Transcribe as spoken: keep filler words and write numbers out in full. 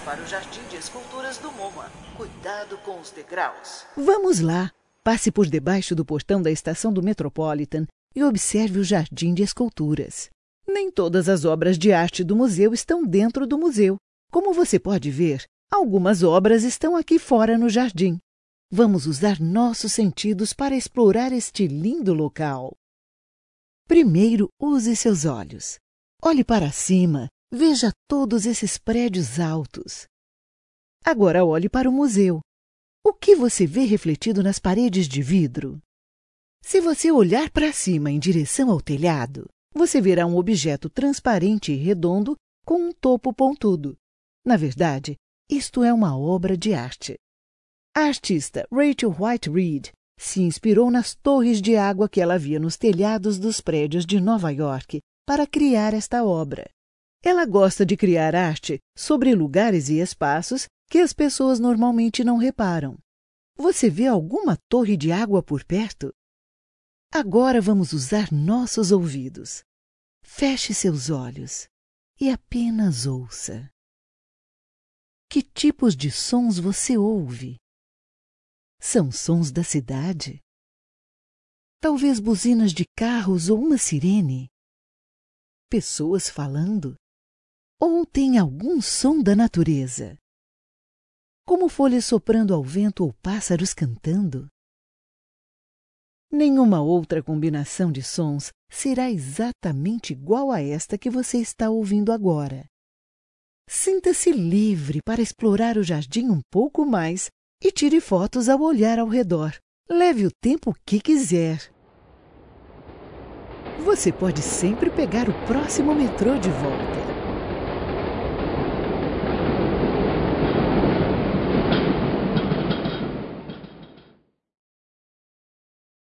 para o Jardim de Esculturas do MoMA. Cuidado com os degraus. Vamos lá. Passe por debaixo do portão da estação do Metropolitan e observe o Jardim de Esculturas. Nem todas as obras de arte do museu estão dentro do museu. Como você pode ver, algumas obras estão aqui fora no jardim. Vamos usar nossos sentidos para explorar este lindo local. Primeiro, use seus olhos. Olhe para cima, veja todos esses prédios altos. Agora olhe para o museu. O que você vê refletido nas paredes de vidro? Se você olhar para cima em direção ao telhado, você verá um objeto transparente e redondo com um topo pontudo. Na verdade, isto é uma obra de arte. A artista Rachel White Reid se inspirou nas torres de água que ela via nos telhados dos prédios de Nova York para criar esta obra. Ela gosta de criar arte sobre lugares e espaços que as pessoas normalmente não reparam. Você vê alguma torre de água por perto? Agora vamos usar nossos ouvidos. Feche seus olhos e apenas ouça. Que tipos de sons você ouve? São sons da cidade? Talvez buzinas de carros ou uma sirene? Pessoas falando? Ou tem algum som da natureza? Como folhas soprando ao vento ou pássaros cantando? Nenhuma outra combinação de sons será exatamente igual a esta que você está ouvindo agora. Sinta-se livre para explorar o jardim um pouco mais e tire fotos ao olhar ao redor. Leve o tempo que quiser. Você pode sempre pegar o próximo metrô de volta.